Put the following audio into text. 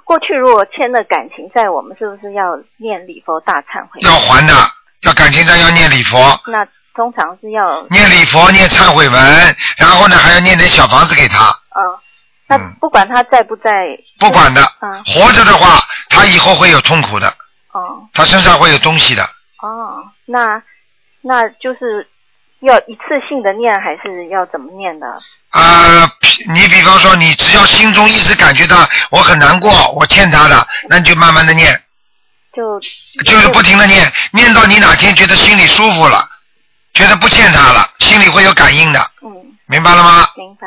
过去如果欠了感情债，我们是不是要念礼佛大忏悔？ 要还的，要感情债要念礼佛。 那通常是要念礼佛，念忏悔文，然后呢还要念点小房子给他。 那不管他在不在， 不管的，活着的话，他以后会有痛苦的。他身上会有东西的。 那就是要一次性的念，还是要怎么念的？ 你比方说，你只要心中一直感觉到我很难过，我欠他的，那你就慢慢的念，就是不停的念，念到你哪天觉得心里舒服了，觉得不欠他了，心里会有感应的。明白了吗？明白。